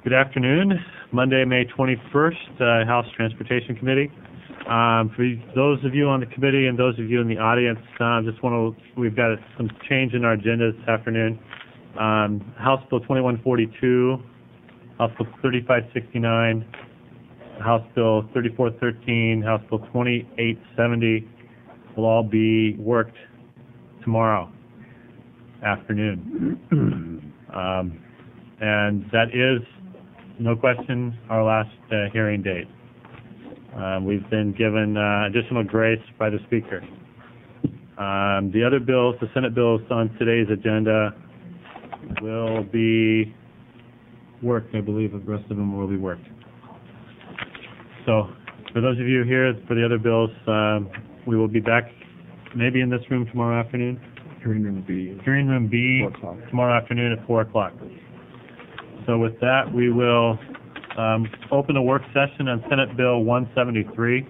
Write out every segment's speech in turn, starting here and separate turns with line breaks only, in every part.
Good afternoon. Monday, May 21st, House Transportation Committee. For those of you on the committee and those of you in the audience, we've got some change in our agenda this afternoon. House Bill 2142, House Bill 3569, House Bill 3413, House Bill 2870 will all be worked tomorrow afternoon. And that is, no question, our last hearing date. We've been given additional grace by the Speaker. The other bills, the Senate bills on today's agenda, will be worked. I believe the rest of them will be worked. So, for those of you here for the other bills, we will be back maybe in this room tomorrow afternoon. Hearing room B tomorrow afternoon at 4 o'clock. So with that, we will open a work session on Senate Bill 173.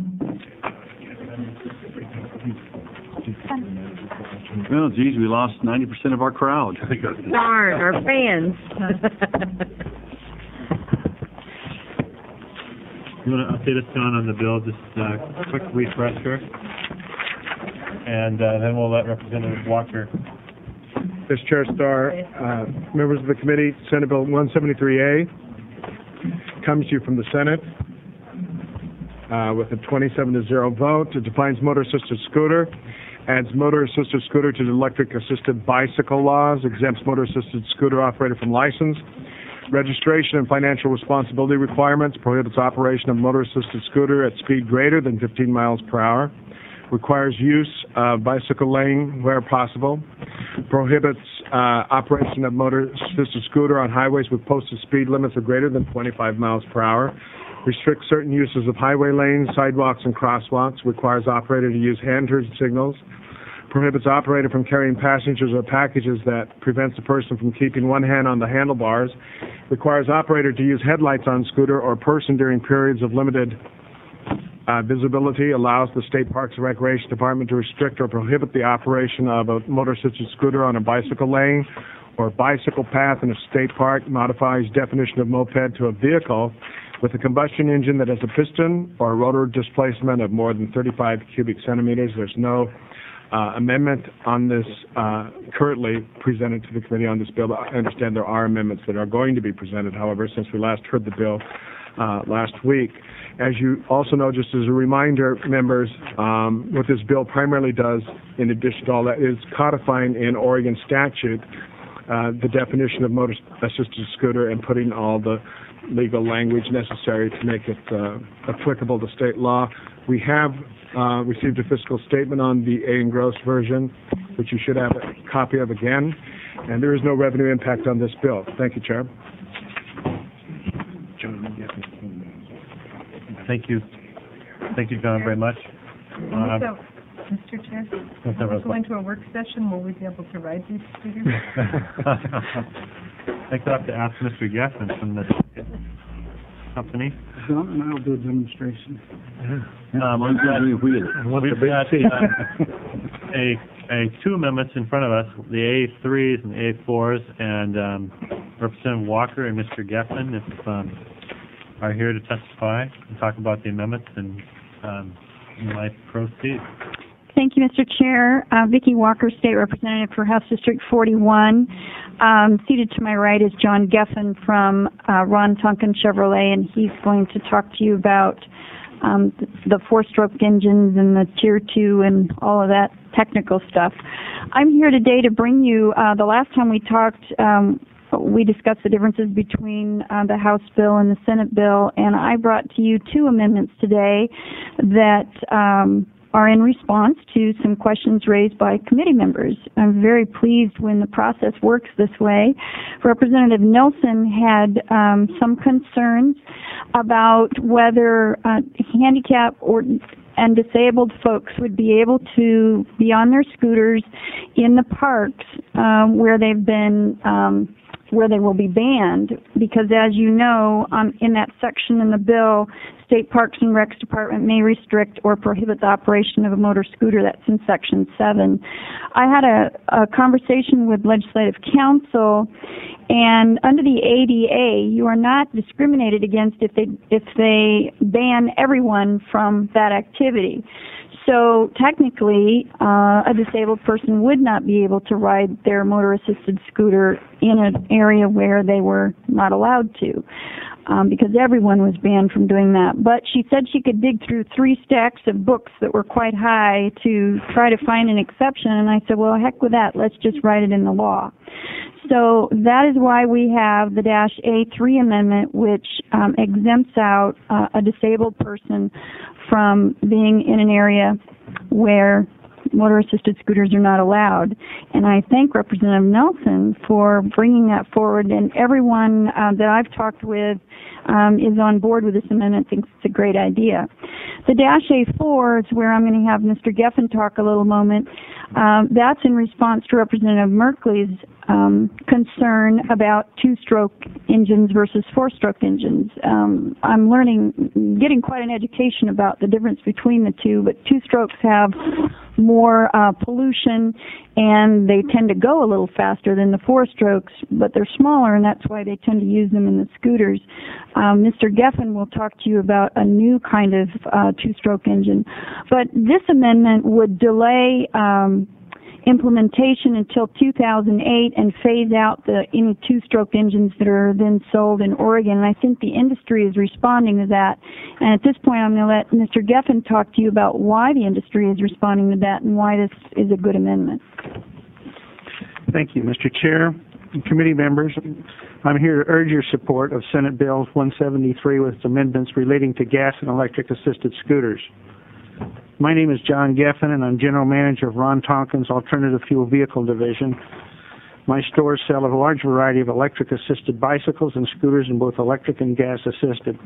Well, geez, we lost 90% of our crowd.
Darn, our fans.
You want to update us, John, on the bill? Just a quick refresher. And then we'll let Representative Walker.
This Chair Starr, members of the committee, Senate Bill 173A comes to you from the Senate with a 27-0 vote. It defines motor-assisted scooter, adds motor-assisted scooter to the electric-assisted bicycle laws, exempts motor-assisted scooter operator from license, registration and financial responsibility requirements, prohibits operation of motor-assisted scooter at speed greater than 15 miles per hour, requires use of bicycle lane where possible, prohibits operation of motor-assisted scooter on highways with posted speed limits of greater than 25 miles per hour, restricts certain uses of highway lanes, sidewalks, and crosswalks, requires operator to use hand-turned signals, prohibits operator from carrying passengers or packages that prevents a person from keeping one hand on the handlebars, requires operator to use headlights on scooter or person during periods of limited visibility, allows the State Parks and Recreation Department to restrict or prohibit the operation of a motor-assisted scooter on a bicycle lane or bicycle path in a state park, modifies definition of moped to a vehicle with a combustion engine that has a piston or a rotor displacement of more than 35 cubic centimeters. There's no amendment on this currently presented to the committee on this bill. I understand there are amendments that are going to be presented, however, since we last heard the bill last week. As you also know, just as a reminder, members, what this bill primarily does, in addition to all that, is codifying in Oregon statute the definition of motor-assisted scooter and putting all the legal language necessary to make it applicable to state law. We have received a fiscal statement on the A. Engross version, which you should have a copy of again, and there is no revenue impact on this bill. Thank you, Chair.
Thank you. Thank you, John, very much.
Mr. Chair, if we're going to a work session, will we be able to ride these scooters?
I think I'll have to ask Mr. Geffen from the company.
John and I will do a demonstration.
We've got two amendments in front of us, the A3s and the A4s, and Representative Walker and Mr. Geffen, if are here to testify and talk about the amendments, and you might proceed.
Thank you, Mr. Chair. Vicki Walker, State Representative for House District 41. Seated to my right is John Geffen from Ron Tonkin Chevrolet, and he's going to talk to you about the four-stroke engines and the Tier 2 and all of that technical stuff. I'm here today to bring you, the last time we talked, we discussed the differences between the House bill and the Senate bill, and I brought to you two amendments today that are in response to some questions raised by committee members. I'm very pleased when the process works this way. Representative Nelson had some concerns about whether handicap and disabled folks would be able to be on their scooters in the parks where they've been where they will be banned, because as you know, in that section in the bill, State Parks and Recs Department may restrict or prohibit the operation of a motor scooter. That's in Section 7. I had a conversation with Legislative Counsel, and under the ADA, you are not discriminated against if they ban everyone from that activity. So technically, a disabled person would not be able to ride their motor-assisted scooter in an area where they were not allowed to, because everyone was banned from doing that. But she said she could dig through 3 stacks of books that were quite high to try to find an exception, and I said, well, heck with that. Let's just write it in the law. So that is why we have the -A3 amendment, which exempts out a disabled person from being in an area where motor-assisted scooters are not allowed. And I thank Representative Nelson for bringing that forward, and everyone that I've talked with is on board with this amendment, thinks it's a great idea. The -A4 is where I'm going to have Mr. Geffen talk a little moment. That's in response to Representative Merkley's concern about 2-stroke engines versus 4-stroke engines. I'm getting quite an education about the difference between the two, but 2-strokes have more pollution, and they tend to go a little faster than the 4-strokes, but they're smaller, and that's why they tend to use them in the scooters. Mr. Geffen will talk to you about a new kind of 2-stroke engine. But this amendment would delay implementation until 2008 and phase out any 2-stroke engines that are then sold in Oregon. And I think the industry is responding to that. And at this point, I'm going to let Mr. Geffen talk to you about why the industry is responding to that and why this is a good amendment.
Thank you, Mr. Chair and committee members. I'm here to urge your support of Senate Bill 173 with its amendments relating to gas and electric assisted scooters. My name is John Geffen, and I'm General Manager of Ron Tonkin's Alternative Fuel Vehicle Division. My stores sell a large variety of electric-assisted bicycles and scooters in both electric and gas-assisted.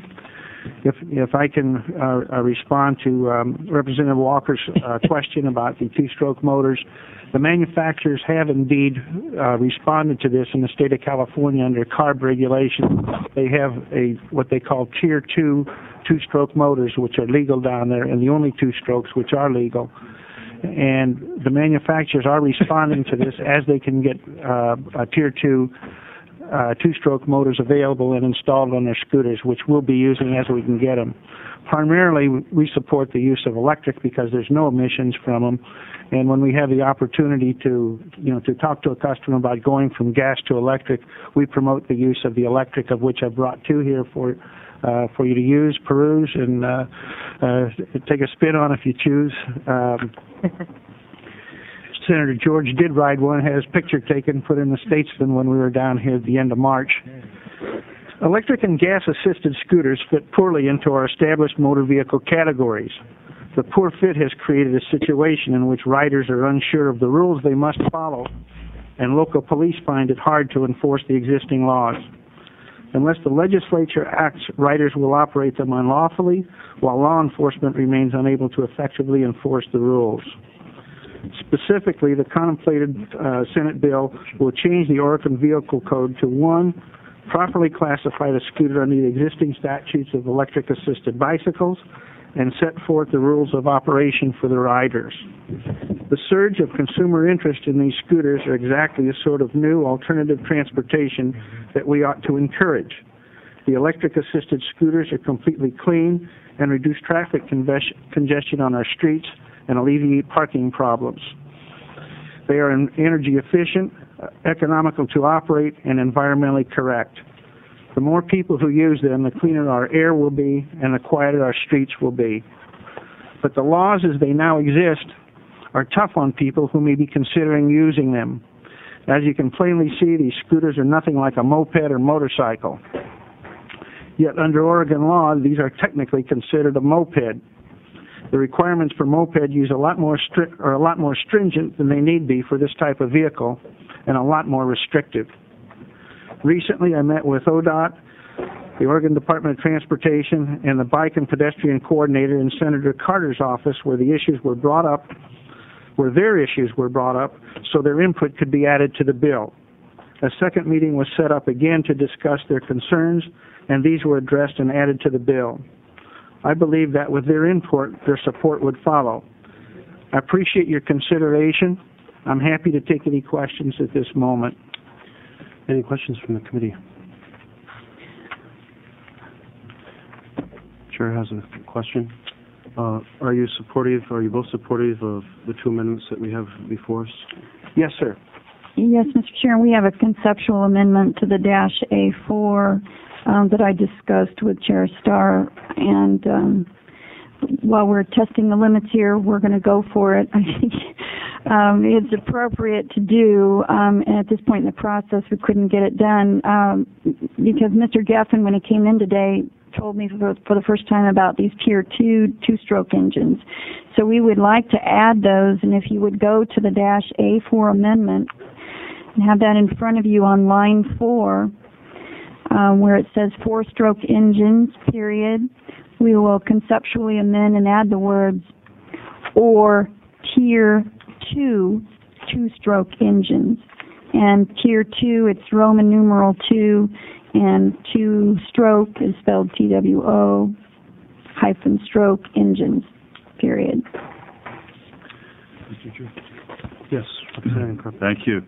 If I can respond to Representative Walker's question about the 2-stroke motors, the manufacturers have indeed responded to this in the state of California under CARB regulations. They have what they call Tier 2 2-stroke motors, which are legal down there, and the only 2-strokes which are legal. And the manufacturers are responding to this as they can get a Tier 2 2-stroke motors available and installed on their scooters, which we'll be using as we can get them. Primarily, we support the use of electric because there's no emissions from them, and when we have the opportunity to talk to a customer about going from gas to electric, we promote the use of the electric, of which I've brought 2 here for you to use, peruse, and take a spin on if you choose. Senator George did ride one, had his picture taken, put in the Statesman when we were down here at the end of March. Electric and gas-assisted scooters fit poorly into our established motor vehicle categories. The poor fit has created a situation in which riders are unsure of the rules they must follow, and local police find it hard to enforce the existing laws. Unless the legislature acts, riders will operate them unlawfully, while law enforcement remains unable to effectively enforce the rules. Specifically, the contemplated Senate bill will change the Oregon Vehicle Code to 1, properly classify the scooter under the existing statutes of electric-assisted bicycles, and set forth the rules of operation for the riders. The surge of consumer interest in these scooters are exactly the sort of new alternative transportation that we ought to encourage. The electric-assisted scooters are completely clean and reduce traffic congestion on our streets and alleviate parking problems. They are energy efficient, economical to operate, and environmentally correct. The more people who use them, the cleaner our air will be and the quieter our streets will be. But the laws as they now exist are tough on people who may be considering using them. As you can plainly see, these scooters are nothing like a moped or motorcycle. Yet under Oregon law, these are technically considered a moped. The requirements for moped use are a lot more stringent than they need be for this type of vehicle, and a lot more restrictive. Recently, I met with ODOT, the Oregon Department of Transportation, and the Bike and Pedestrian Coordinator in Senator Carter's office, where their issues were brought up, so their input could be added to the bill. A second meeting was set up again to discuss their concerns, and these were addressed and added to the bill. I believe that with their input, their support would follow. I appreciate your consideration. I'm happy to take any questions at this moment.
Any questions from the committee? Chair has a question. Are you both supportive of the two amendments that we have before us?
Yes, sir.
Yes, Mr. Chair, we have a conceptual amendment to the Dash A4 that I discussed with Chair Starr, and while we're testing the limits here, we're going to go for it. I think it's appropriate to do, and at this point in the process, we couldn't get it done because Mr. Geffen, when he came in today, told me for the first time about these Tier 2 two-stroke engines. So we would like to add those, and if you would go to the Dash A4 amendment and have that in front of you on line 4, where it says 4-stroke engines, period, we will conceptually amend and add the words or Tier 2 two-stroke engines. And Tier 2, it's Roman numeral 2, and two-stroke is spelled TWO -stroke engines, period.
Yes,
Thank you.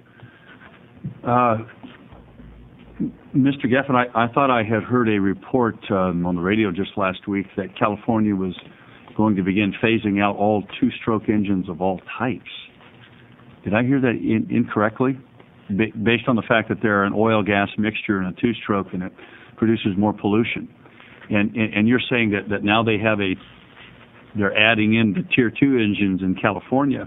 Mr. Geffen, I thought I had heard a report on the radio just last week that California was going to begin phasing out all two-stroke engines of all types. Did I hear that incorrectly? Based on the fact that they're an oil-gas mixture in a two-stroke and it produces more pollution. And you're saying that now they're adding in the Tier 2 engines in California.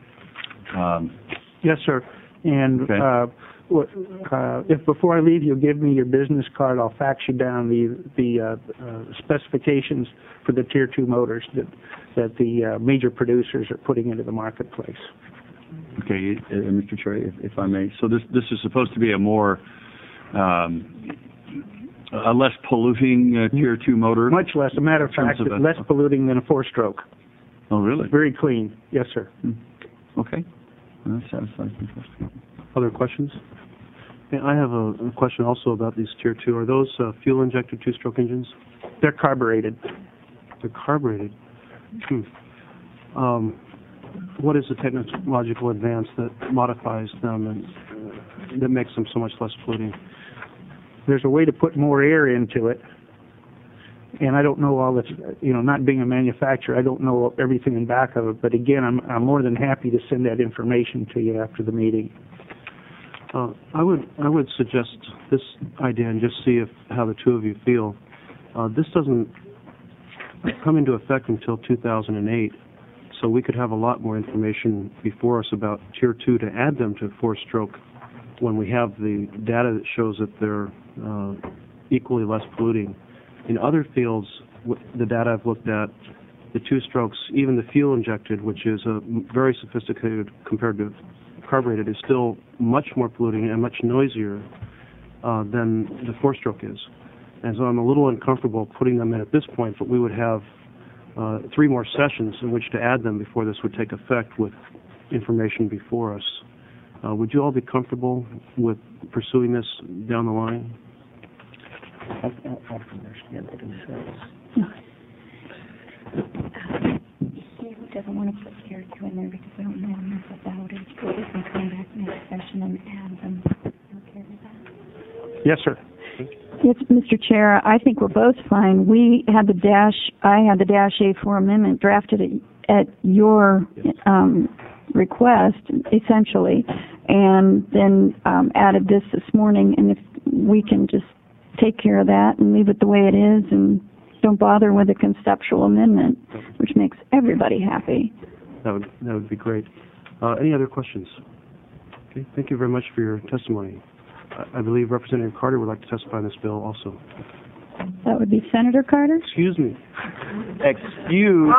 Yes, sir. And
Okay.
if before I leave, you'll give me your business card, I'll fax you down the specifications for the Tier 2 motors that the major producers are putting into the marketplace.
Okay, Mr. Chair, if I may. So this is supposed to be a more a less polluting Tier 2 motor?
Much less. A matter of fact, it's less polluting than a 4-stroke.
Oh, really?
Very clean. Yes, sir.
Okay. Well, that satisfies me.
Other questions? Yeah, I have a question also about these Tier 2. Are those fuel-injected two-stroke engines?
They're carbureted.
They're carbureted. What is the technological advance that modifies them and that makes them so much less polluting?
There's a way to put more air into it, and I don't know all this. Not being a manufacturer, I don't know everything in back of it. But again, I'm more than happy to send that information to you after the meeting.
I would suggest this idea and just see how the two of you feel. This doesn't come into effect until 2008, so we could have a lot more information before us about Tier 2 to add them to 4-stroke when we have the data that shows that they're equally less polluting. In other fields, the data I've looked at, the two-strokes, even the fuel-injected, which is very sophisticated compared to carbureted, is still much more polluting and much noisier than the 4-stroke is. And so I'm a little uncomfortable putting them in at this point, but we would have 3 more sessions in which to add them before this would take effect with information before us. Would you all be comfortable with pursuing this down the line?
I understand what he says.
He doesn't want to put Tier 2 in there because we don't know enough about it. So we can come back next session and add them. Okay with that?
Yes, sir.
Yes, Mr. Chair, I think we're both fine. I had the Dash A4 amendment drafted at your request, essentially, and then added this morning. And if we can just take care of that and leave it the way it is and don't bother with a conceptual amendment, which makes everybody happy.
That would be great. Any other questions? Okay, thank you very much for your testimony. I believe Representative Carter would like to testify on this bill also.
That would be Senator Carter?
Excuse me. Excuse.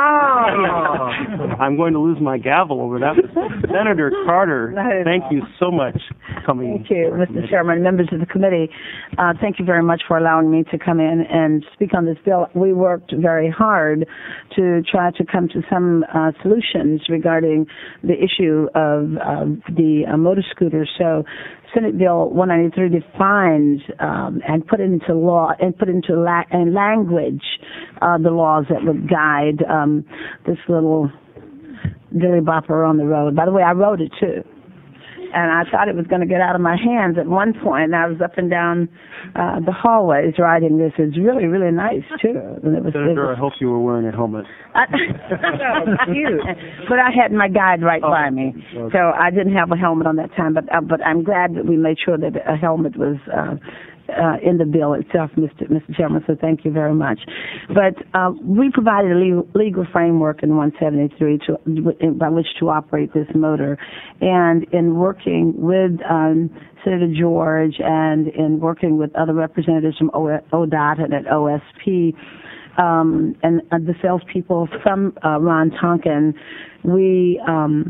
I'm going to lose my gavel over that. Senator Carter, thank you so much. coming.
Thank you, Mr. Chairman, members of the committee. Thank you very much for allowing me to come in and speak on this bill. We worked very hard to try to come to some solutions regarding the issue of the motor scooters. So Senate Bill 193 defines and put into law and put into language the laws that would guide this little dilly bopper on the road. By the way, I wrote it too. And I thought it was going to get out of my hands at one point, and I was up and down the hallways writing this. It's really, really nice, too. And
Senator, I hope you were wearing a helmet.
Cute. But I had my guide right by me, so I didn't have a helmet on that time. But I'm glad that we made sure that a helmet was in the bill itself, Mr. Chairman, so thank you very much. But we provided a legal framework in 173 by which to operate this motor. And in working with Senator George and in working with other representatives from ODOT and at OSP, and the salespeople from Ron Tonkin, we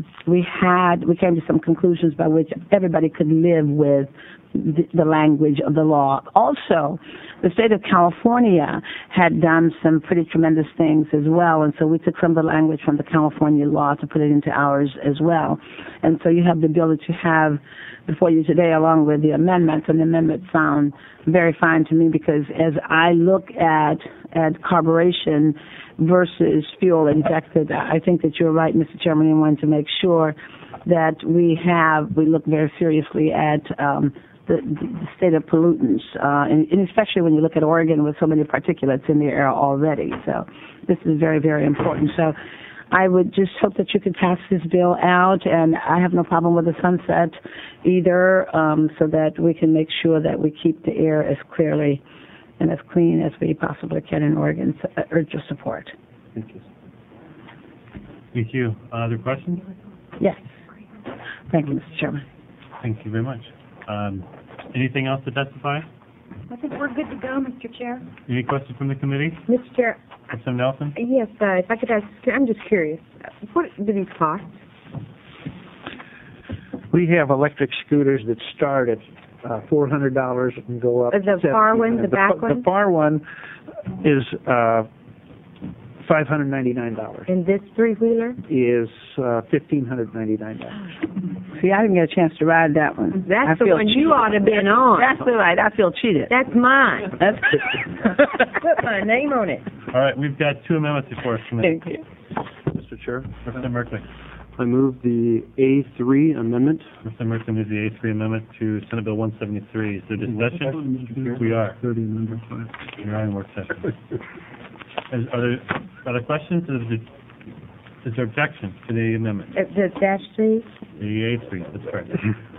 came to some conclusions by which everybody could live with the language of the law. Also, the state of California had done some pretty tremendous things as well, and so we took some of the language from the California law to put it into ours as well. And so you have the bill that you have before you today along with the amendments, and the amendments sound very fine to me because as I look at carburation versus fuel injected, I think that you're right, Mr. Chairman, in wanting to make sure that we look very seriously at the state of pollutants, and especially when you look at Oregon with so many particulates in the air already. So this is very, very important. So I would just hope that you could pass this bill out, and I have no problem with the sunset either, so that we can make sure that we keep the air as clearly and as clean as we possibly can in Oregon. So I urge your support.
Thank you.
Thank you. Other questions?
Yes. Thank you, Mr. Chairman.
Thank you very much. Anything else to testify?
I think we're good to go, Mr. Chair.
Any questions from the committee?
Mr. Chair,
Representative Nelson?
yes, if I could ask, I'm just curious, what do these cost?
We have electric scooters that start at $400 and go up.
The far one, the back one?
The far one is $599.
And this three-wheeler?
Is $1,599.
See, I didn't get a chance to ride that one.
That's the one you ought to have been on.
That's all right. I feel cheated.
That's mine.
That's
Put my name on it.
All right, we've got two amendments before us.
Thank you.
Mr. Chair,
Representative Merkley.
I move the A3 amendment.
Representative Merkley moves the A3 amendment to Senate Bill 173. Is there discussion? We are.
30, number 5.
We're on work session. Are there other questions? Is there objection to the amendment?
The dash three?
The A3, that's correct.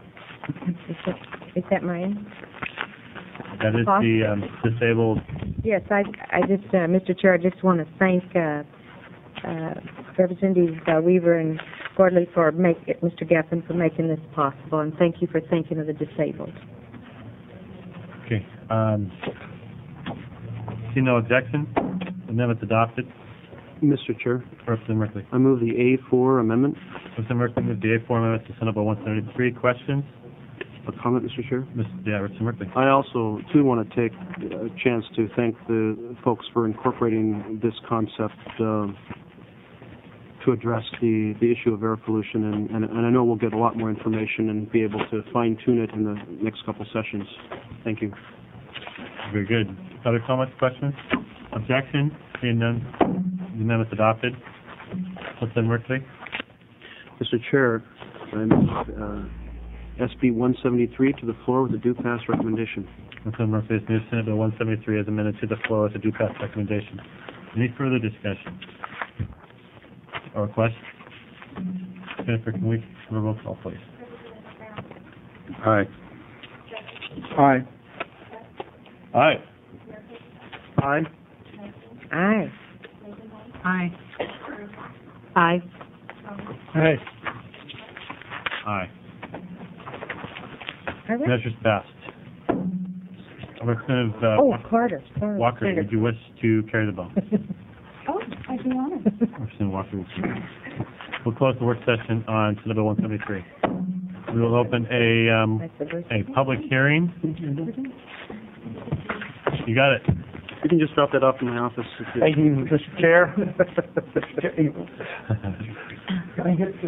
Is that mine?
That is the disabled.
Yes, I just, Mr. Chair, I just want to thank Representatives Weaver and Gordley for Mr. Geffen for making this possible, and thank you for thinking of the disabled.
Okay. See no objection? The amendment's adopted.
Mr. Chair,
Representative Merkley.
I move the A4 amendment.
Representative Merkley moves the A4 amendment to Senate Bill 173. Questions?
A comment, Mr. Chair?
Representative Merkley.
I also, too, want to take a chance to thank the folks for incorporating this concept to address the issue of air pollution, and I know we'll get a lot more information and be able to fine-tune it in the next couple sessions. Thank you.
Very good. Other comments, questions? Objection? Seeing none, the amendment's adopted. Representative Merkley.
Mr. Chair, I move SB 173 to the floor with a due pass recommendation.
Representative Merkley has moved Senate Bill 173 as amended to the floor with a due pass recommendation. Any further discussion or questions? Jennifer, can we have a roll call, please?
Aye.
Aye.
Aye.
Aye.
Aye.
Aye.
Aye.
Aye.
Aye.
All right.
Measures passed. Representative
Carter. Sorry.
Walker,
Senator.
would you wish to carry the bill?
Oh, I'd be honored.
Representative Walker will carry. We'll close the work session on Senate Bill 173. We will open a public hearing. You got it.
You can just drop that off in my office.
Thank you, Mr. Chair. Can I get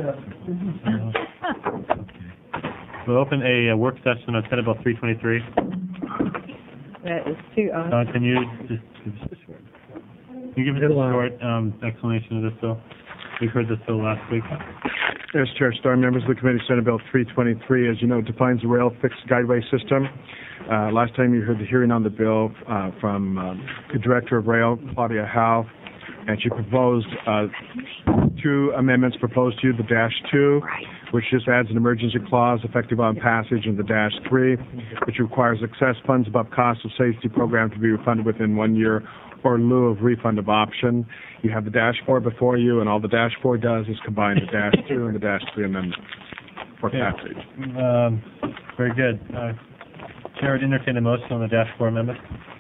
We'll open a work session on Senate Bill 323.
That is too
Don, can you just give us a short explanation of this bill? We've heard this bill last week.
Yes, Chair Starr, members of the committee, Senate Bill 323, as you know, defines the rail fixed guideway system. Last time you heard the hearing on the bill from the Director of Rail, Claudia Howe, and she proposed two amendments proposed to you, the Dash 2, which just adds an emergency clause effective on passage, and the Dash 3, which requires excess funds above cost of safety program to be refunded within 1 year or in lieu of refund of option. You have the Dash 4 before you, and all the Dash 4 does is combine the Dash 2 and the Dash 3 amendment for passage.
Very good. Chair would entertain a motion on the Dash 4 amendment.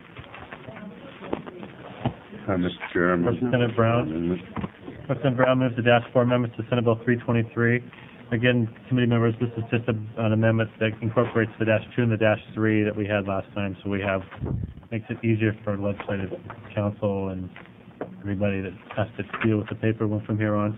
Mr. Chair,
Representative Brown. Representative Brown moves the Dash 4 amendment to Senate Bill 323. Again, committee members, this is just an amendment that incorporates the Dash 2 and the Dash 3 that we had last time, so makes it easier for legislative counsel and everybody that has to deal with the paper from here on.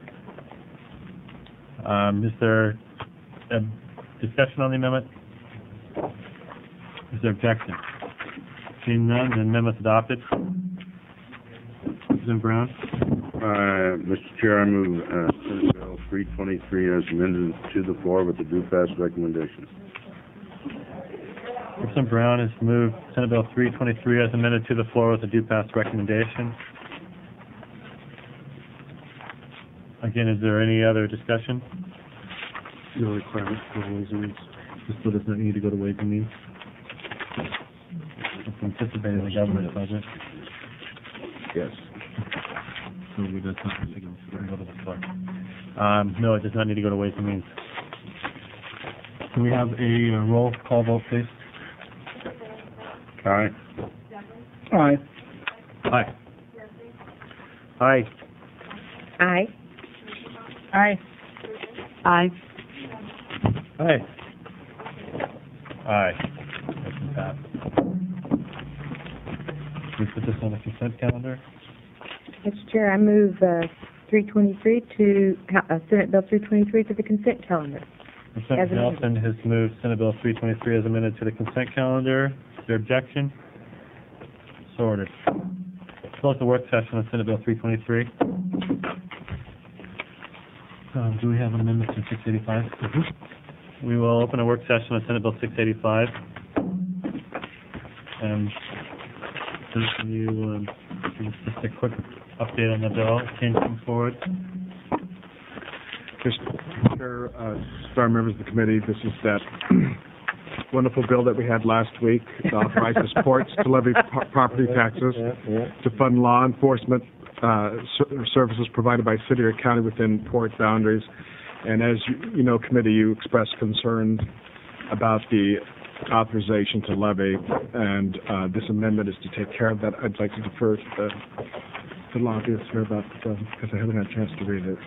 Is there a discussion on the amendment? Is there objection? Seeing none, the amendment's adopted. President Brown?
Mr. Chair, I move Senate Bill 323 as amended to the floor with the due pass recommendation.
Representative Brown has moved Senate Bill 323 as amended to the floor with a due pass recommendation. Again, is there any other discussion?
No requirement for Ways and Means.
This bill does not need to go to Ways and Means. It's anticipated in the government budget.
Yes.
So we does not need to go to the floor. No, it does not need to go to Ways and Means. Can we have a roll call vote, please?
Aye.
Aye.
Aye. Aye.
Aye.
Aye. Aye.
Aye. Aye. Motion passed. We put this on the consent calendar.
Mr. Chair, I move 323 to Senate Bill 323 to the consent calendar.
Representative Nelson has moved Senate Bill 323 as amended to the consent calendar. Is there objection? So ordered. Close the work session on Senate Bill 323. Do we have amendments in 685? Mm-hmm. We will open a work session on Senate Bill 685. And can you give us just a quick update on the bill? Can you come forward?
Mr. Chair, Star members of the committee, this is that wonderful bill that we had last week. It authorizes ports to levy property taxes to fund law enforcement services provided by city or county within port boundaries. And as you know, committee, you expressed concern about the authorization to levy, and this amendment is to take care of that. I'd like to defer to the lobbyists here about because I haven't had a chance to read it.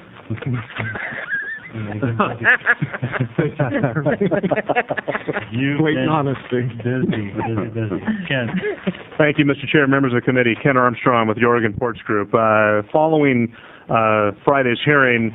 You've been honesty. Busy. Ken.
Thank you, Mr. Chair, members of the committee. Ken Armstrong with the Oregon Ports Group. Following Friday's hearing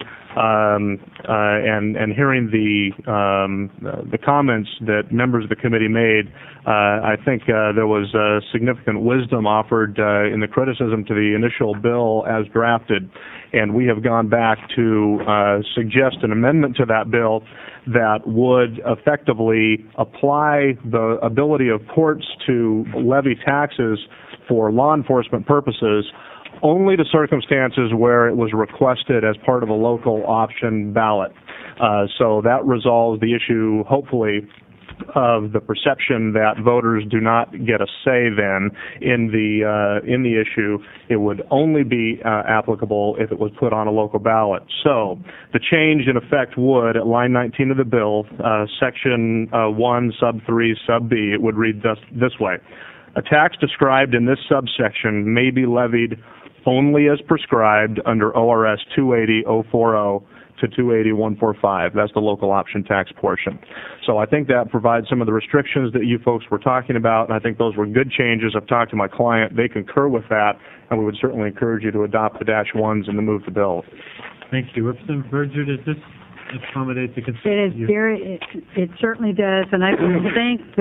and hearing the comments that members of the committee made, I think there was significant wisdom offered in the criticism to the initial bill as drafted, and we have gone back to suggest an amendment to that bill that would effectively apply the ability of ports to levy taxes for law enforcement purposes only to circumstances where it was requested as part of a local option ballot. So that resolves the issue, hopefully, of the perception that voters do not get a say then in the issue. It would only be applicable if it was put on a local ballot. So the change in effect would, at line 19 of the bill, section 1, sub 3, sub B, it would read this way. A tax described in this subsection may be levied only as prescribed under ORS 280.040 to 280,145. That's the local option tax portion. So I think that provides some of the restrictions that you folks were talking about, and I think those were good changes. I've talked to my client. They concur with that, and we would certainly encourage you to adopt the Dash 1s and to move the bill.
Thank you. Representative Berger, does this accommodate the concern?
It is it certainly does, and I want to thank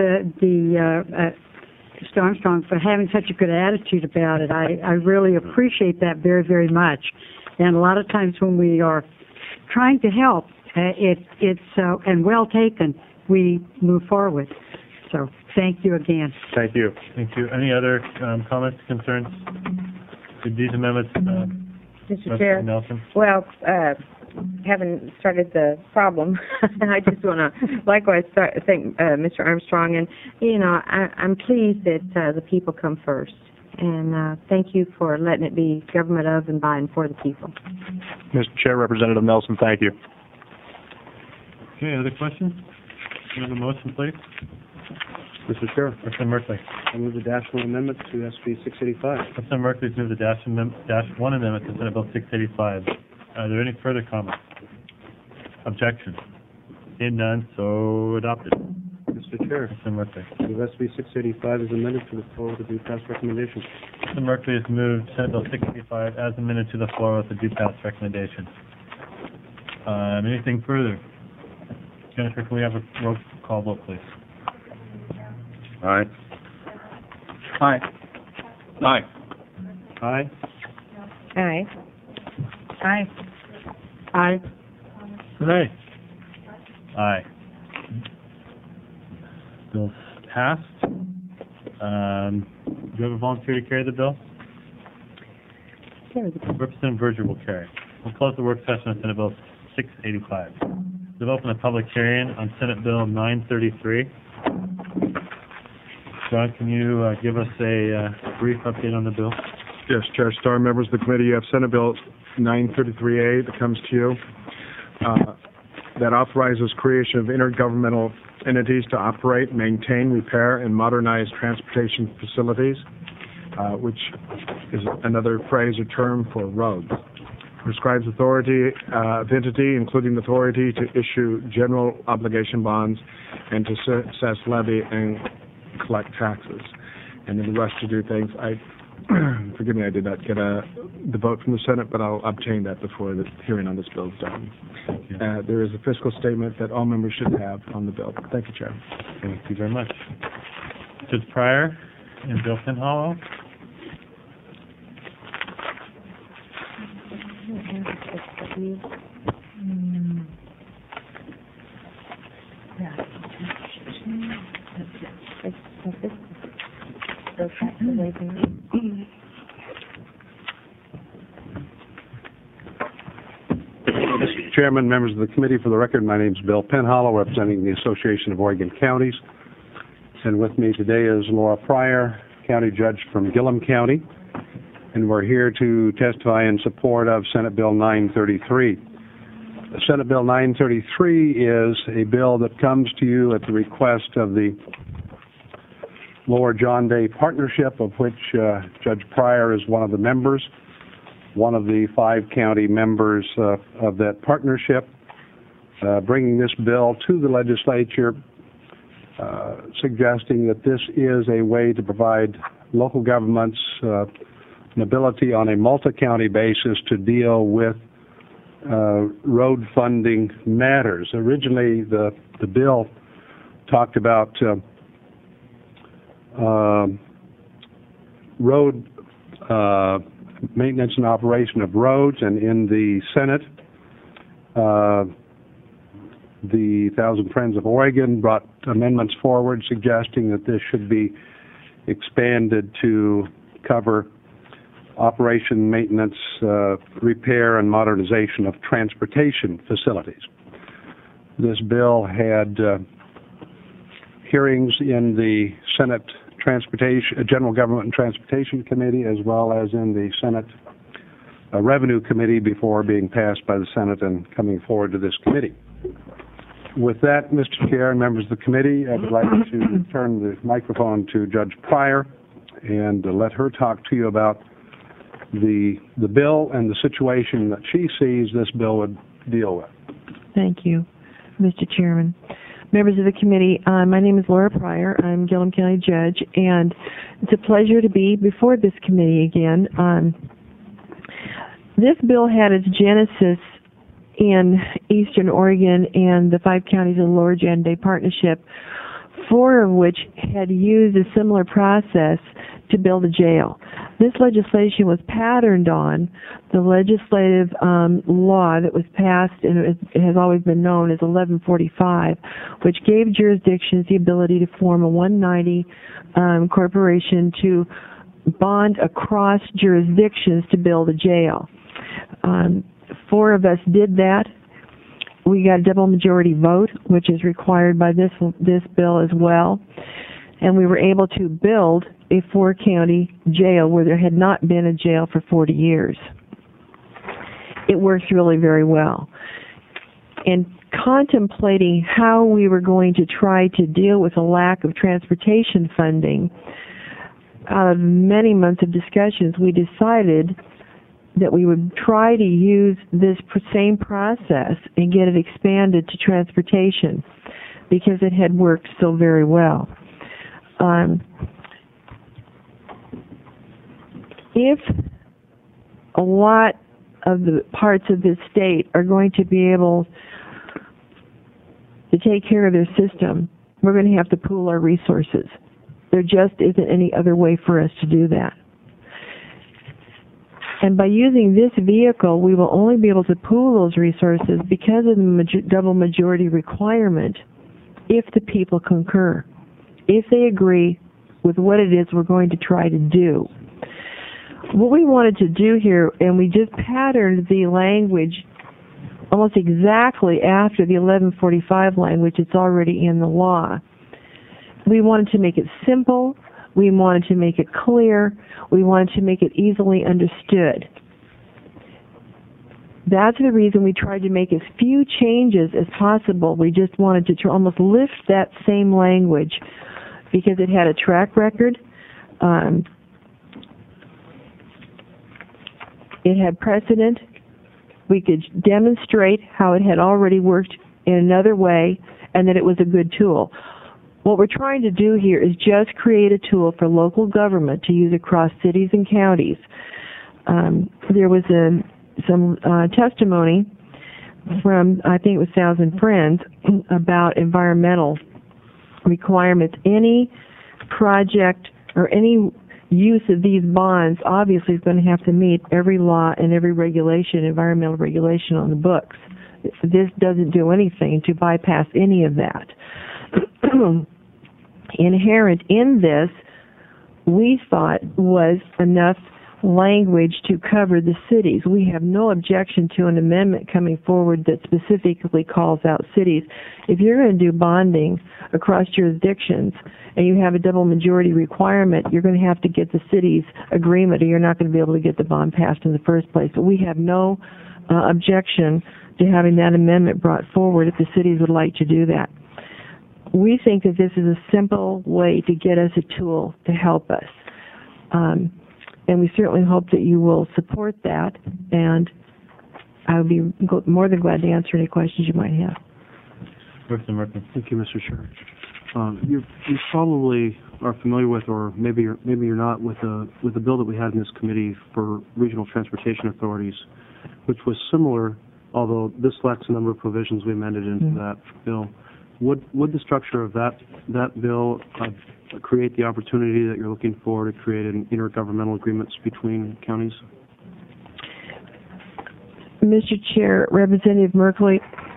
Mr. Armstrong for having such a good attitude about it. I really appreciate that very, very much. And a lot of times when we are trying to help, it's and well taken, we move forward. So thank you again.
Thank you.
Thank you. Any other comments, concerns? Did these amendments,
Mr. Chair,
Nelson?
well, haven't started the problem, and I just want to likewise thank Mr. Armstrong, and I'm pleased that the people come first, and thank you for letting it be government of and by and for the people.
Mr. Chair, Representative Nelson, thank you.
Okay, other questions? You have a motion, please?
Mr. Chair,
Representative Merkley.
I move the Dash 1 amendment to SB 685.
Representative Merkley's moved the Dash 1 amendment to Senate Bill 685. Are there any further comments? Objections? Seeing none, so adopted.
Mr. Chair,
Representative Merkley.
move SB 685 as amended to the floor with a due pass recommendation.
Representative Merkley has moved Senate Bill 685 as amended to the floor with a due pass recommendation. Anything further? Jennifer, can we have a roll call vote, please?
Aye.
Aye. Aye.
Aye.
Aye.
Aye. Aye.
Aye. Aye. Bill's passed. Do you have a volunteer to carry the bill? Representative Berger will carry. We'll close the work session on Senate Bill 685. We'll open a public hearing on Senate Bill 933. John, can you give us a brief update on the bill?
Yes, Chair Starr, members of the committee, you have Senate Bill 933A that comes to you that authorizes creation of intergovernmental entities to operate, maintain, repair, and modernize transportation facilities, which is another phrase or term for roads. Prescribes authority of entity, including authority to issue general obligation bonds and to assess, levy, and collect taxes. And in the rush to do things, forgive me, I did not get the vote from the Senate, but I'll obtain that before the hearing on this bill is done. There is a fiscal statement that all members should have on the bill. Thank you, Chair.
Thank you very much. Judge Pryor and Bill Penhallow.
Mr. Chairman, members of the committee, for the record, my name is Bill Penhallow, representing the Association of Oregon Counties. And with me today is Laura Pryor, county judge from Gillum County. And we're here to testify in support of Senate Bill 933. Senate Bill 933 is a bill that comes to you at the request of the Lower John Day Partnership, of which Judge Pryor is one of the members, one of the 5 county members of that partnership, bringing this bill to the legislature, suggesting that this is a way to provide local governments an ability on a multi-county basis to deal with road funding matters. Originally, the bill talked about road maintenance and operation of roads, and in the Senate, the Thousand Friends of Oregon brought amendments forward suggesting that this should be expanded to cover operation, maintenance, repair, and modernization of transportation facilities. This bill had hearings in the Senate General Government and Transportation Committee, as well as in the Senate Revenue Committee, before being passed by the Senate and coming forward to this committee. With that, Mr. Chair and members of the committee, I would like to turn the microphone to Judge Pryor and let her talk to you about the bill and the situation that she sees this bill would deal with.
Thank you, Mr. Chairman. Members of the committee, my name is Laura Pryor. I'm Gillum County Judge, and it's a pleasure to be before this committee again. This bill had its genesis in Eastern Oregon and the 5 counties of the Lower Janday Partnership, 4 of which had used a similar process to build a jail. This legislation was patterned on the legislative law that was passed, and it has always been known as 1145, which gave jurisdictions the ability to form a 190 corporation to bond across jurisdictions to build a jail. 4 of us did that. We got a double majority vote, which is required by this bill as well, and we were able to build a 4-county jail where there had not been a jail for 40 years. It works really very well. And contemplating how we were going to try to deal with a lack of transportation funding, out of many months of discussions, we decided that we would try to use this same process and get it expanded to transportation because it had worked so very well. If a lot of the parts of this state are going to be able to take care of their system, we're going to have to pool our resources. There just isn't any other way for us to do that. And by using this vehicle, we will only be able to pool those resources because of the double majority requirement if the people concur, if they agree with what it is we're going to try to do. What we wanted to do here, and we just patterned the language almost exactly after the 1145 language that's already in the law. We wanted to make it simple. We wanted to make it clear. We wanted to make it easily understood. That's the reason we tried to make as few changes as possible. We just wanted to almost lift that same language because it had a track record. It had precedent. We could demonstrate how it had already worked in another way and that it was a good tool. What we're trying to do here is just create a tool for local government to use across cities and counties. There was some testimony from, I think it was Thousand Friends, about environmental requirements. Any project or any use of these bonds obviously is going to have to meet every law and every regulation, environmental regulation on the books. This doesn't do anything to bypass any of that. Inherent in this, we thought, was enough language to cover the cities. We have no objection to an amendment coming forward that specifically calls out cities. If you're going to do bonding across jurisdictions and you have a double majority requirement, you're going to have to get the city's agreement or you're not going to be able to get the bond passed in the first place. But we have no objection to having that amendment brought forward if the cities would like to do that. We think that this is a simple way to get us a tool to help us. And we certainly hope that you will support that, and I would be more than glad to answer any questions you might have.
Thank you, Mr. Chair. You probably are familiar with, or maybe you're not, with the bill that we had in this committee for regional transportation authorities, which was similar, although this lacks a number of provisions we amended into that bill. Would the structure of that bill create the opportunity that you're looking for to create an intergovernmental agreements between counties?
Mr. Chair, Representative Merkley,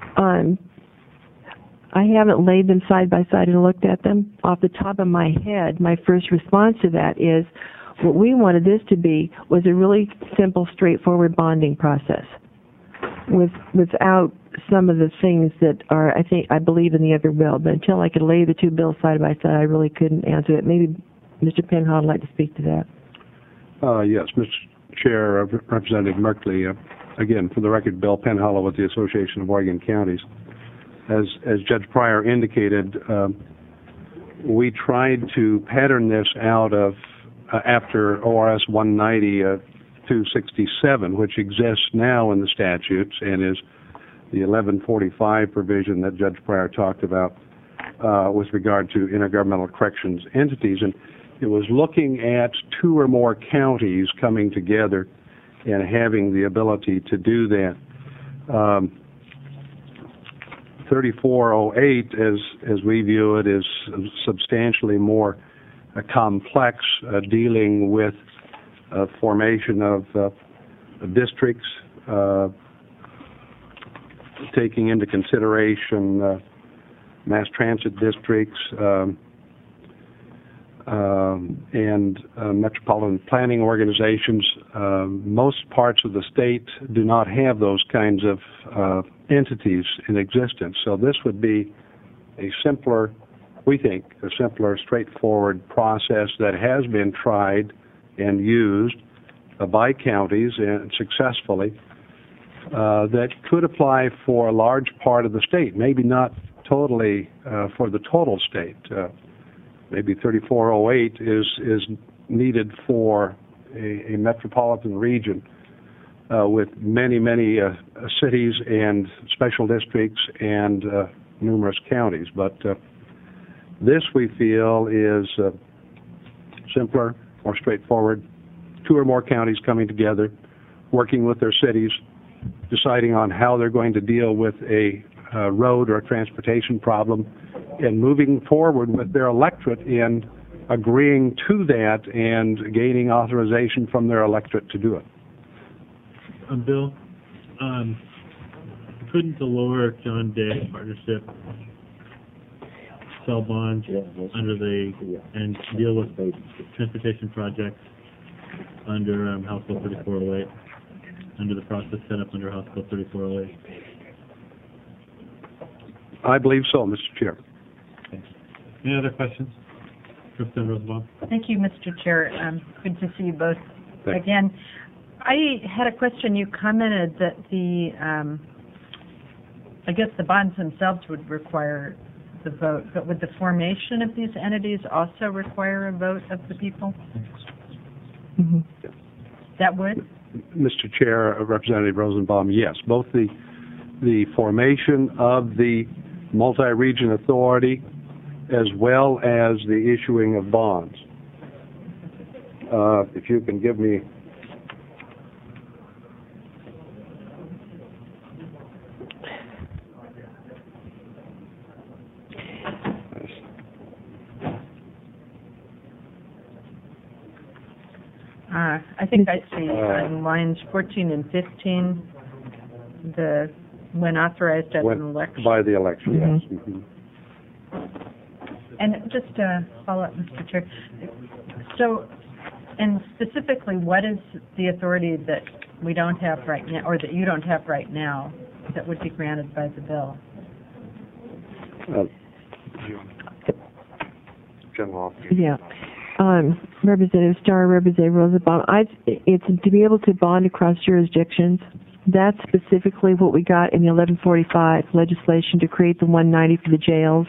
I haven't laid them side by side and looked at them. Off the top of my head, my first response to that is what we wanted this to be was a really simple, straightforward bonding process without some of the things that are, I believe in the other bill. But until I could lay the two bills side by side, I really couldn't answer it. Maybe Mr. Penhall would like to speak to that.
Yes, Mr. Chair, Representative Merkley. Again, for the record, Bill Penhall with the Association of Oregon Counties. As Judge Pryor indicated, we tried to pattern this out of after ORS 190 267, which exists now in the statutes and is the 1145 provision that Judge Pryor talked about with regard to intergovernmental corrections entities. And it was looking at 2 or more counties coming together and having the ability to do that. 3408, as we view it, is substantially more complex, dealing with formation of districts, taking into consideration mass transit districts and metropolitan planning organizations. Most parts of the state do not have those kinds of entities in existence. So this would be a simpler, we think, a simpler, straightforward process that has been tried and used by counties and successfully that could apply for a large part of the state, maybe not totally for the total state. Maybe 3408 is needed for a metropolitan region with many, many cities and special districts and numerous counties. But this, we feel, is simpler, more straightforward. 2 or more counties coming together, working with their cities, deciding on how they're going to deal with a road or a transportation problem, and moving forward with their electorate in agreeing to that and gaining authorization from their electorate to do it.
Bill, couldn't the Lower John Day Partnership sell bonds under and deal with transportation projects under House Bill 3408, under the process set up under House Bill 3408?
I believe so, Mr. Chair.
Thanks. Any other questions? Representative Rosenbaum.
Thank you, Mr. Chair. Good to see you both
Thanks.
again. I had a question. You commented that I guess the bonds themselves would require the vote, but would the formation of these entities also require a vote of the people?
Mm-hmm.
That would?
Mr. Chair, Representative Rosenbaum, yes. Both the formation of the multi-region authority as well as the issuing of bonds. If you can give me
I think I see on lines 14 and 15, when authorized at an election.
By the election, yes. Mm-hmm.
And just to follow up, Mr. Chair, so, and specifically, what is the authority that we don't have right now, or that you don't have right now, that would be granted by the bill?
General.
Yeah. Representative Starr, Representative Rosenbaum, it's to be able to bond across jurisdictions. That's specifically what we got in the 1145 legislation to create the 190 for the jails.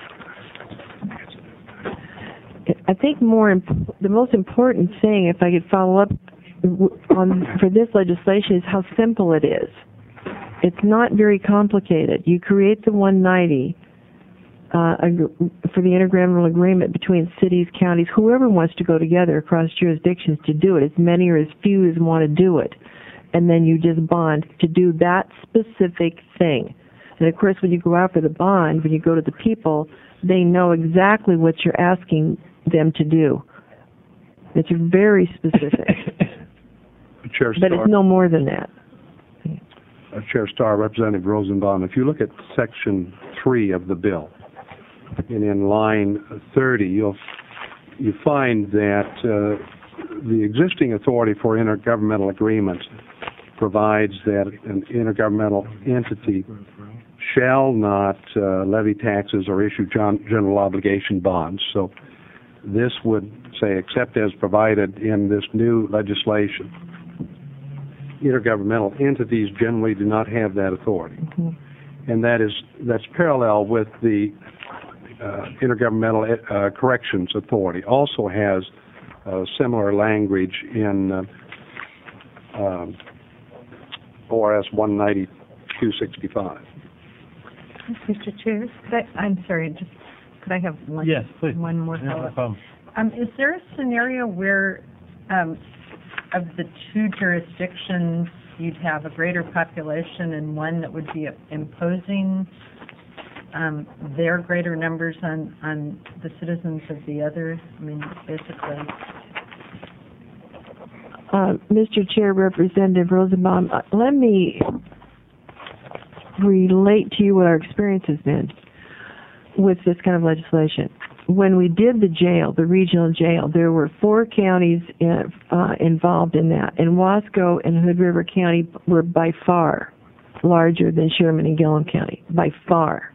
I think the most important thing, if I could follow up for this legislation, is how simple it is. It's not very complicated. You create the 190 for the intergovernmental agreement between cities, counties, whoever wants to go together across jurisdictions to do it, as many or as few as want to do it. And then you just bond to do that specific thing. And of course, when you go out for the bond, when you go to the people, they know exactly what you're asking them to do. It's very specific.
Chair
but
Starr,
it's no more than that.
Chair Starr, Representative Rosenbaum, if you look at Section 3 of the bill, and in line 30, you find that the existing authority for intergovernmental agreements provides that an intergovernmental entity shall not levy taxes or issue general obligation bonds. So this would say, except as provided in this new legislation. Intergovernmental entities generally do not have that authority. Mm-hmm. And that's parallel with the Intergovernmental Corrections Authority, also has similar language in ORS 19265.
Mr. Chair?
I'm sorry, just, could I have one?
Yes, please.
One more
Yeah, no
follow-up?
problem.
Is there a scenario where, of the two jurisdictions, you'd have a greater population and one that would be imposing their greater numbers on the citizens of the other? I mean, basically.
Mr. Chair, Representative Rosenbaum, let me relate to you what our experience has been with this kind of legislation. When we did the jail, the regional jail, there were 4 counties involved in that, and Wasco and Hood River County were by far larger than Sherman and Gillum County, by far.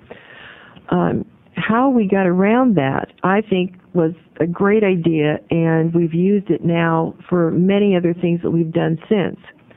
How we got around that, I think, was a great idea, and we've used it now for many other things that we've done since.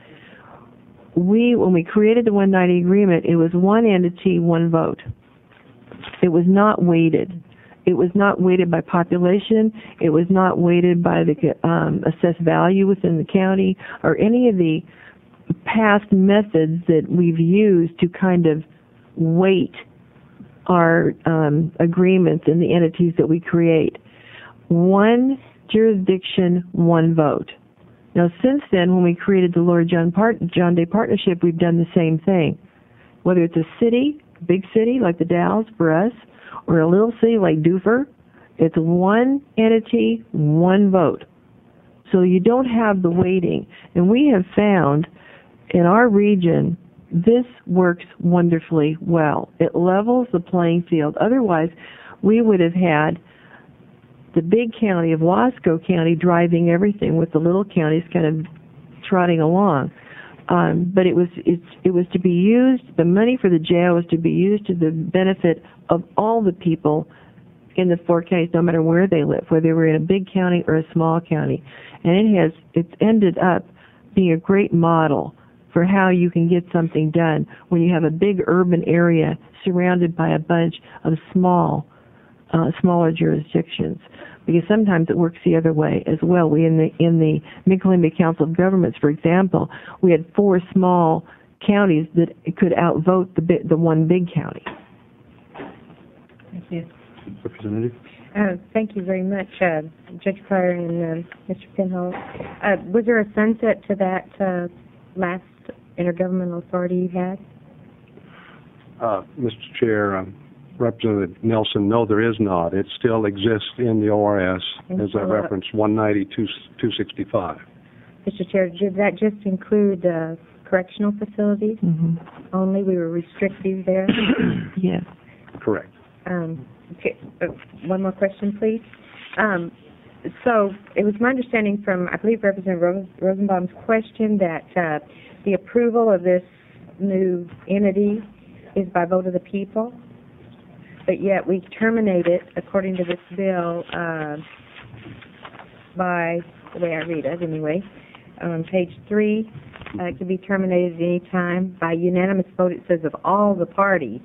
When we created the 190 agreement, it was one entity, one vote. It was not weighted. It was not weighted by population. It was not weighted by the assessed value within the county or any of the past methods that we've used to kind of weight our agreements and the entities that we create. One jurisdiction, one vote. Now, since then, when we created the Lord John Day Partnership, we've done the same thing. Whether it's a city, big city like the Dalles for us, or a little city like Dufur, it's one entity, one vote. So you don't have the weighting. And we have found in our region, this works wonderfully well. It levels the playing field. Otherwise, we would have had the big county of Wasco County driving everything with the little counties kind of trotting along. But it was to be used, the money for the jail was to be used to the benefit of all the people in the 4 counties, no matter where they live, whether they were in a big county or a small county. And it's ended up being a great model for how you can get something done when you have a big urban area surrounded by a bunch of smaller jurisdictions. Because sometimes it works the other way as well. We in the Mid-Columbia Council of Governments, for example, we had 4 small counties that could outvote the one big county.
Thank you.
Representative?
Thank you very much, Judge Pryor and Mr. Penhall. Was there a sunset to that last intergovernmental authority you had?
Mr. Chair, Representative Nelson, no, there is not. It still exists in the ORS, as I referenced, 190-265.
Mr. Chair, did that just include correctional facilities?
Mm-hmm.
Only? We were restrictive there?
Yes.
Correct.
Okay, one more question, please. So it was my understanding from, I believe, Representative Rosenbaum's question that the approval of this new entity is by vote of the people, but yet we terminate it, according to this bill, by the way I read it anyway, on page 3, it can be terminated at any time by unanimous vote, it says, of all the parties.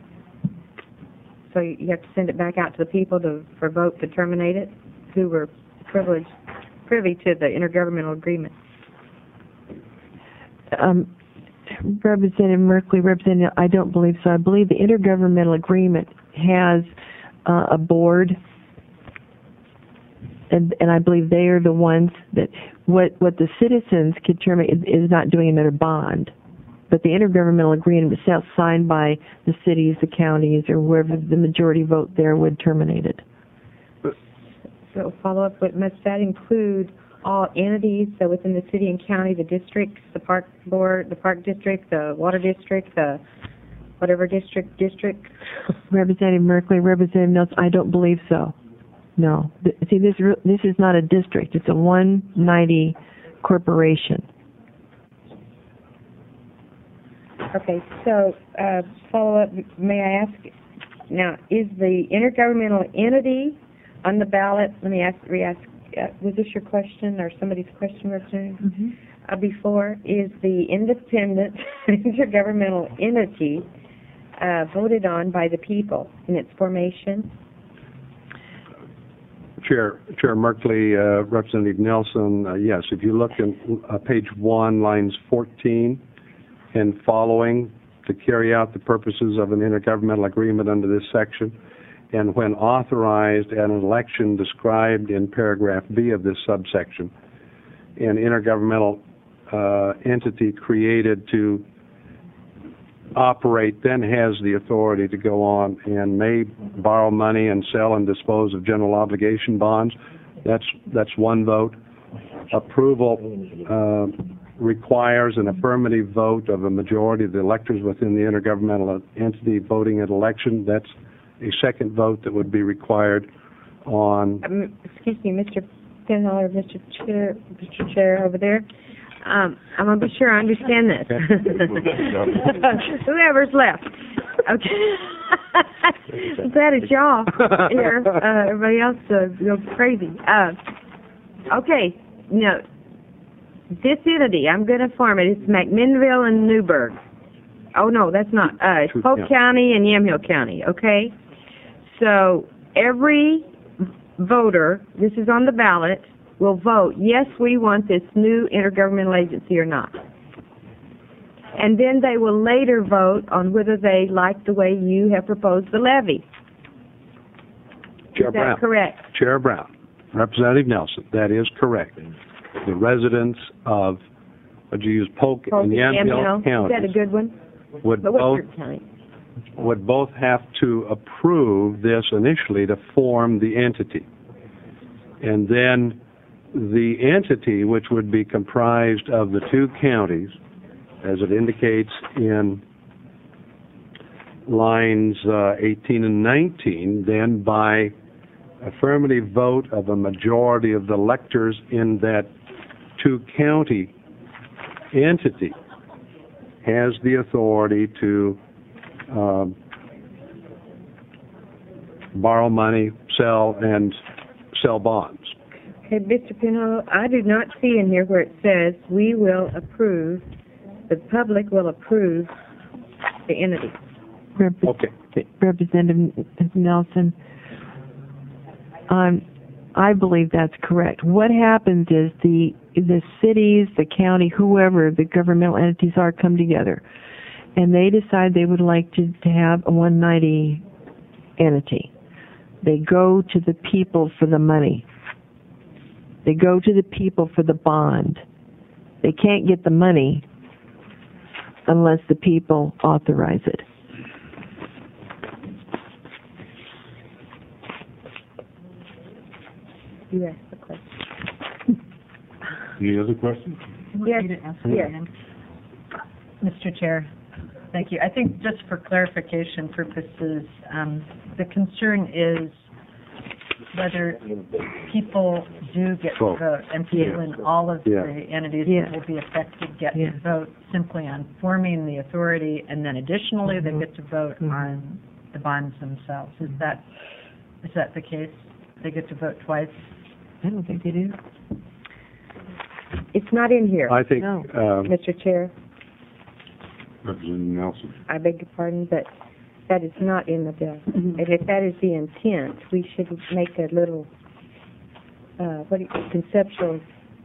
So you have to send it back out to the people for vote to terminate it, who were privy to the intergovernmental agreement.
Representative Merkley, Representative, I don't believe so. I believe the intergovernmental agreement has a board, and I believe they are the ones that what the citizens could terminate is not doing another bond. But the intergovernmental agreement itself, signed by the cities, the counties, or wherever the majority vote there, would terminate it.
So follow up, but must that include all entities, so within the city and county, the districts, the park board, the park district, the water district, the whatever district?
Representative Merkley, Representative Nelson, I don't believe so. No. See, this is not a district. It's a 190 corporation.
Okay, so follow up, may I ask, now, is the intergovernmental entity on the ballot, let me re-ask, was this your question or somebody's question, Representative?
Mm-hmm.
Before, is the independent intergovernmental entity voted on by the people in its formation?
Chair Merkley, Representative Nelson, yes, if you look in page 1, lines 14 and following, to carry out the purposes of an intergovernmental agreement under this section, and when authorized at an election described in paragraph B of this subsection, an intergovernmental entity created to operate then has the authority to go on and may borrow money and sell and dispose of general obligation bonds. That's one vote. Approval requires an affirmative vote of a majority of the electors within the intergovernmental entity voting at election. That's a second vote that would be required on...
excuse me, Mr. Penhall or Mr. Chair over there. I'm going to be sure I understand this. Whoever's left. Okay. I'm glad it's y'all here. Everybody else goes crazy. Okay. No. This entity, I'm going to form it. It's McMinnville and Newburgh. Oh, no, that's not. It's Polk County and Yamhill County, okay? So every voter, this is on the ballot, will vote, yes, we want this new intergovernmental agency or not. And then they will later vote on whether they like the way you have proposed the levy.
Chair Brown.
Is that correct?
Chair Brown. Representative Nelson, that is correct. The residents of, would you use Polk and Yamhill counties?
Is that a good one?
Would both have to approve this initially to form the entity. And then the entity, which would be comprised of the two counties, as it indicates in lines 18 and 19, then by affirmative vote of a majority of the electors in that two-county entity, has the authority to borrow money, sell bonds.
Okay, Mr. Penhall, I do not see in here where it says we will approve, the public will approve the entity.
Representative Nelson, I believe that's correct. What happens is the cities, the county, whoever the governmental entities are come together, and they decide they would like to have a 190 entity. They go to the people for the money. They go to the people for the bond. They can't get the money unless the people authorize it.
You asked the question.
Any other questions?
Yes. Yes.
Mr. Chair, thank you. I think just for clarification purposes, the concern is whether people do get to vote, and people in all of the entities that will be affected get to vote simply on forming the authority, and then additionally they get to vote on the bonds themselves. Is that the case? They get to vote twice?
I don't think they do.
It's not in here.
I think,
Mr. Chair,
Representative Nelson.
I beg your pardon, but that is not in the bill. And if that is the intent, we should make a little conceptual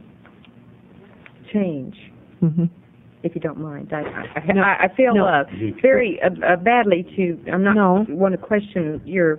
change, if you don't mind. I feel very badly to. I'm not want to question your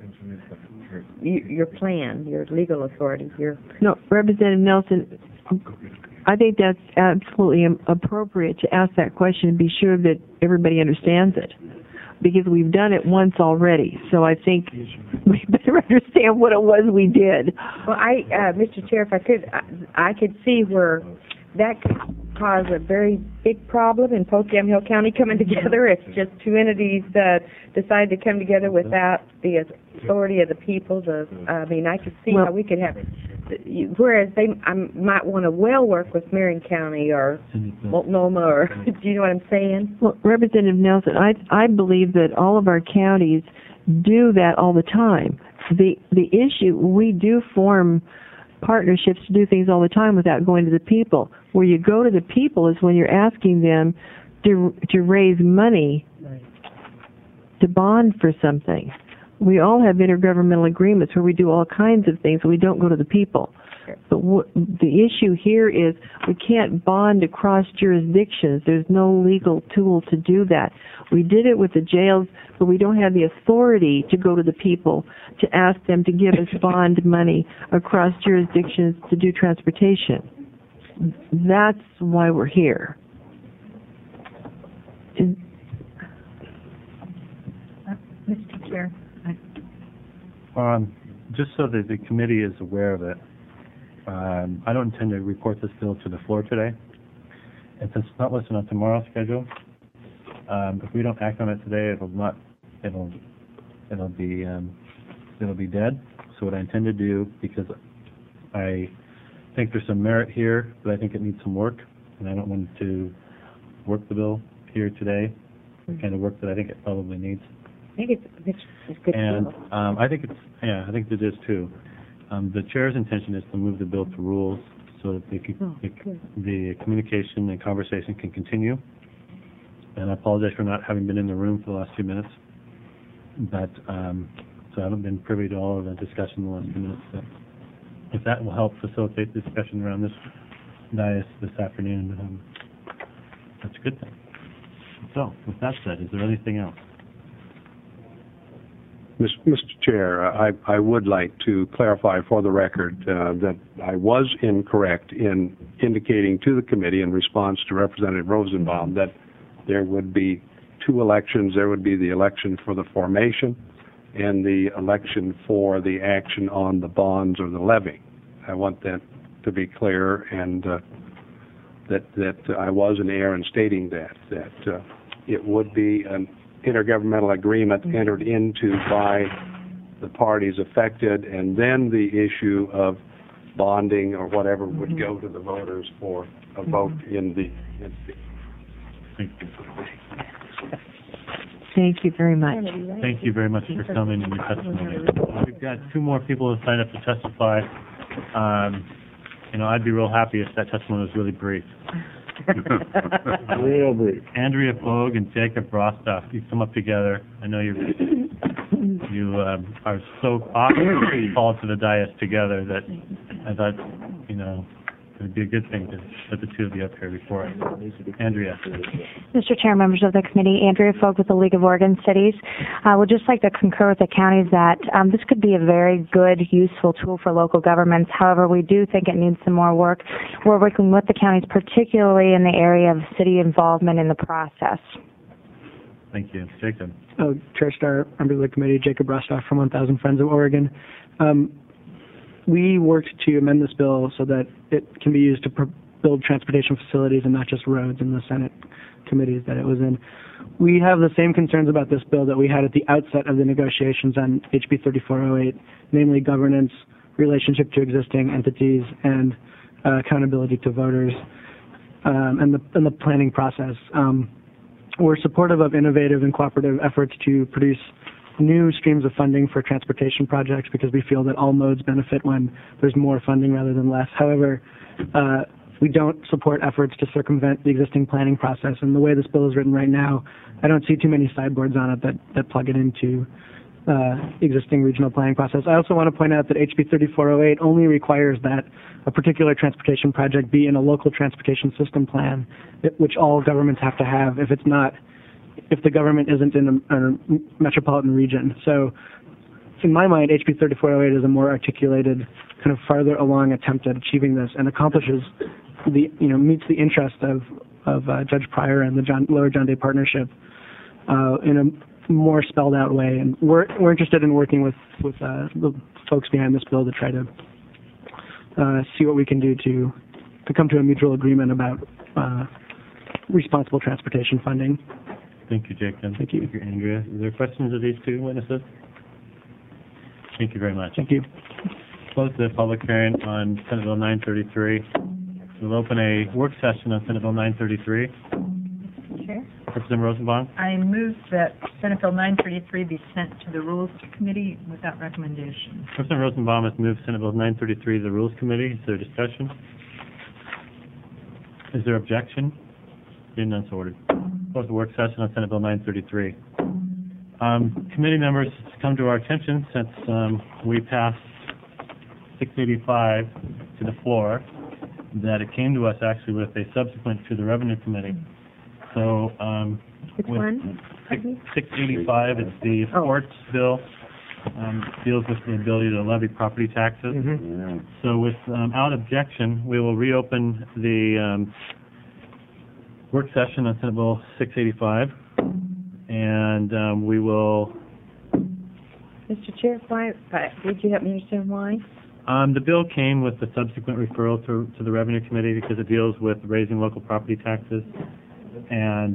plan, your legal authority.
No, Representative Nelson, I think that's absolutely appropriate to ask that question and be sure that everybody understands it, because we've done it once already. So I think we better understand what it was we did.
Well, Mr. Chair, if I could see where that could cause a very big problem in Polk Yamhill County coming together if just two entities decide to come together without the authority of the people. I could see how we could have it. Whereas I might want to work with Marion County or Multnomah, or do you know what I'm saying?
Well, Representative Nelson, I believe that all of our counties do that all the time. The issue, we do form partnerships to do things all the time without going to the people. Where you go to the people is when you're asking them to raise money to bond for something. We all have intergovernmental agreements where we do all kinds of things, but we don't go to the people. But the issue here is we can't bond across jurisdictions. There's no legal tool to do that. We did it with the jails, but we don't have the authority to go to the people to ask them to give us bond money across jurisdictions to do transportation. That's why we're here.
Mr. Chair.
Just so that the committee is aware of it, I don't intend to report this bill to the floor today. And since it's not listed on tomorrow's schedule, if we don't act on it today, it'll be dead. So what I intend to do, because I think there's some merit here, but I think it needs some work, and I don't want to work the bill here today, the kind of work that I think it probably needs.
I think it's good.
And I think it is too. The chair's intention is to move the bill to rules so that the communication and conversation can continue. And I apologize for not having been in the room for the last few minutes, but so I haven't been privy to all of the discussion in the last few minutes. But if that will help facilitate the discussion around this dais this afternoon, that's a good thing. So, with that said, is there anything else?
Mr. Chair, I would like to clarify for the record that I was incorrect in indicating to the committee in response to Representative Rosenbaum that there would be two elections. There would be the election for the formation and the election for the action on the bonds or the levy. I want that to be clear, and that I was in error in stating that it would be an intergovernmental agreement entered into by the parties affected, and then the issue of bonding or whatever would go to the voters for a vote in the.
Thank you very much.
Thank you very much for coming and your testimony. We've got two more people who signed up to testify. I'd be real happy if that testimony was really brief.
Real brief.
Andrea Fogue and Jacob Rostoff, you come up together. I know you are so awesome called to the dais together that I thought, it would be a good thing to put the two of you up here before us. Andrea.
Mr. Chair, members of the committee, Andrea Fogue with the League of Oregon Cities. I would just like to concur with the counties that this could be a very good, useful tool for local governments. However, we do think it needs some more work. We're working with the counties, particularly in the area of city involvement in the process.
Thank you. Jacob.
Chair Starr, member of the committee, Jacob Rostoff from 1,000 Friends of Oregon. We worked to amend this bill so that it can be used to build transportation facilities and not just roads in the Senate committees that it was in. We have the same concerns about this bill that we had at the outset of the negotiations on HB 3408, namely governance, relationship to existing entities, and accountability to voters, and the planning process. We're supportive of innovative and cooperative efforts to produce new streams of funding for transportation projects because we feel that all modes benefit when there's more funding rather than less. However, we don't support efforts to circumvent the existing planning process. And the way this bill is written right now, I don't see too many sideboards on it that plug it into existing regional planning process. I also want to point out that HB 3408 only requires that a particular transportation project be in a local transportation system plan, which all governments have to have if the government isn't in a metropolitan region. So in my mind, HB 3408 is a more articulated, kind of farther along attempt at achieving this and accomplishes meets the interest of Judge Pryor and the Lower John Day Partnership in a more spelled out way. And we're interested in working with the folks behind this bill to try to see what we can do to come to a mutual agreement about responsible transportation funding.
Thank you, Jacob.
Thank you.
Thank you, Andrea. Are there questions of these two witnesses? Thank you very much.
Thank you.
Close the public hearing on Senate Bill 933. We'll open a work session on Senate Bill 933.
Chair?
Representative Rosenbaum.
I move that Senate Bill 933 be sent to the Rules Committee without recommendation.
Representative Rosenbaum has moved Senate Bill 933 to the Rules Committee. Is there discussion? Is there objection? Being none, so ordered. Close the work session on Senate Bill 933. Committee members, it's come to our attention since we passed 685 to the floor, that it came to us actually with a subsequent to the Revenue Committee. So,
Which
with
one?
685, it's the Forts bill, deals with the ability to levy property taxes. So without objection, we will reopen the work session on Senate Bill 685, and we will...
Mr. Chair, why, would you help me understand why?
The bill came with the subsequent referral to the Revenue Committee because it deals with raising local property taxes, and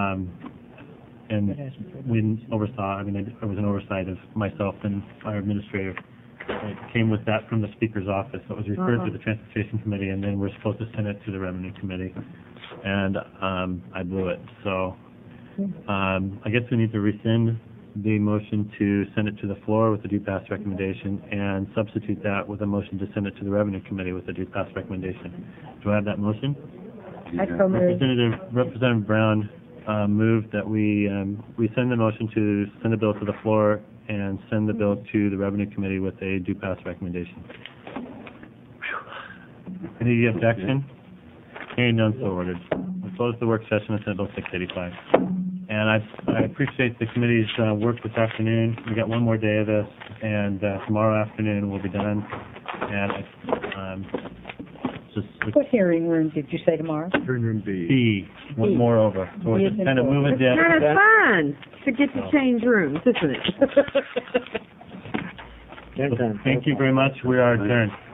we oversaw, I mean, it was an oversight of myself and our administrator. It came with that from the Speaker's office. So it was referred to the Transportation Committee, and then we're supposed to send it to the Revenue Committee, and I blew it. So I guess we need to rescind the motion to send it to the floor with the due pass recommendation and substitute that with a motion to send it to the Revenue Committee with a due pass recommendation. Do I have that motion? Representative Brown moved that we send the motion to send the bill to the floor and send the bill to the Revenue Committee with a due pass recommendation. Any objection? Hearing none, so ordered. We close the work session on Senate Bill 685. And I appreciate the committee's work this afternoon. We got one more day of this, and tomorrow afternoon we'll be done. And
What hearing room did you say tomorrow?
Hearing room B. One more over. So we're just kind of moving down.
It's kind of fun to get to change rooms, isn't it?
Thank you very much. We are adjourned.